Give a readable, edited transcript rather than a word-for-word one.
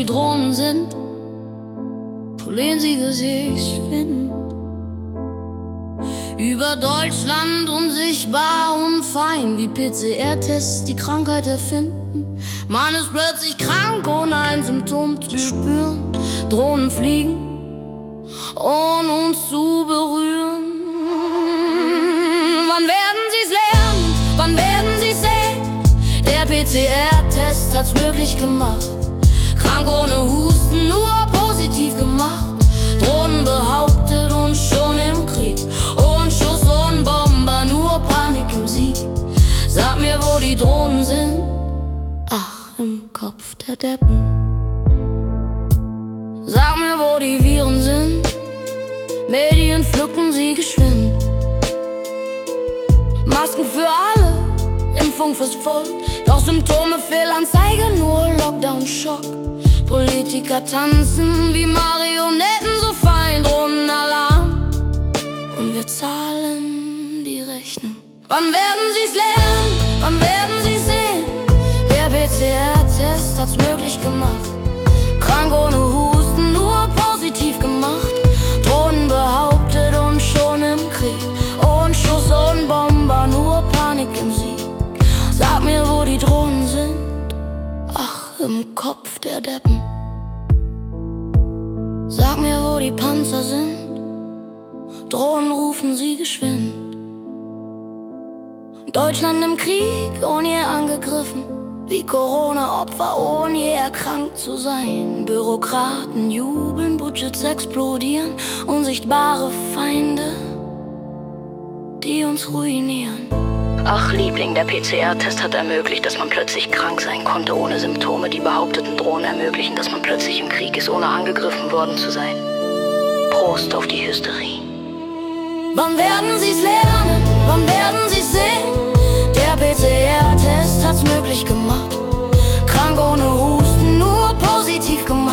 die Drohnen sind, polieren sie Gesichtsfinden. Über Deutschland unsichtbar und fein, wie PCR-Tests die Krankheit erfinden. Man ist plötzlich krank, ohne ein Symptom zu spüren. Drohnen fliegen, ohne uns zu berühren. Wann werden sie's lernen? Wann werden sie's sehen? Der PCR-Test hat's möglich gemacht. Krank ohne Husten, nur positiv gemacht. Drohnen behauptet und schon im Krieg. Und Schuss und Bomber, nur Panik im Sieg. Sag mir, wo die Drohnen sind. Ach, im Kopf der Deppen. Sag mir, wo die Viren sind. Medien pflücken sie geschwind. Masken für alle, Impfung fürs Volk. Doch Symptome, Fehlanzeige, nur Lockdown-Schock. Politiker tanzen wie Marionetten, so fein, Drohnenalarm. Und wir zahlen die Rechnung. Wann werden sie's lernen? Wann werden sie's sehen? Der PCR-Test hat's möglich gemacht. Krank ohne Husten, nur positiv gemacht. Drohnen behauptet und schon im Krieg. Und Schuss und Bomber, nur Panik im Sieg. Sag mir, wo die Drohnen sind. Ach, im Kopf der Deppen. Sag mir, wo die Panzer sind. Drohnen rufen sie geschwind. Deutschland im Krieg, ohne je angegriffen. Wie Corona-Opfer, ohne je erkrankt zu sein. Bürokraten jubeln, Budgets explodieren. Unsichtbare Feinde, die uns ruinieren. Ach Liebling, der PCR-Test hat ermöglicht, dass man plötzlich krank sein konnte ohne Symptome. Die behaupteten Drohnen ermöglichen, dass man plötzlich im Krieg ist, ohne angegriffen worden zu sein. Prost auf die Hysterie. Wann werden sie's lernen? Wann werden sie's sehen? Der PCR-Test hat's möglich gemacht. Krank ohne Husten, nur positiv gemacht.